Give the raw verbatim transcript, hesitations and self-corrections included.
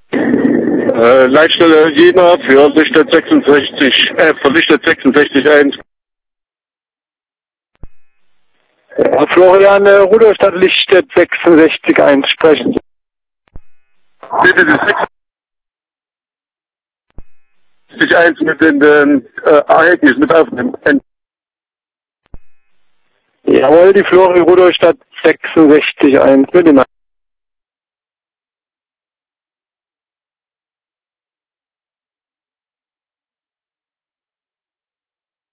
Äh, Leitstelle Jena für Lichtet sechsundsechzig, äh, für Lichtet sechsundsechzig eins. Ja, Florian, äh, Rudolstadt Lichtet sechsundsechzig eins sprechen. Bitte die sechsundsechzig eins mit in den äh, Ereignis mit aufnehmen. Jawohl, die Flori Rudolstadt sechsundsechzig eins mit dem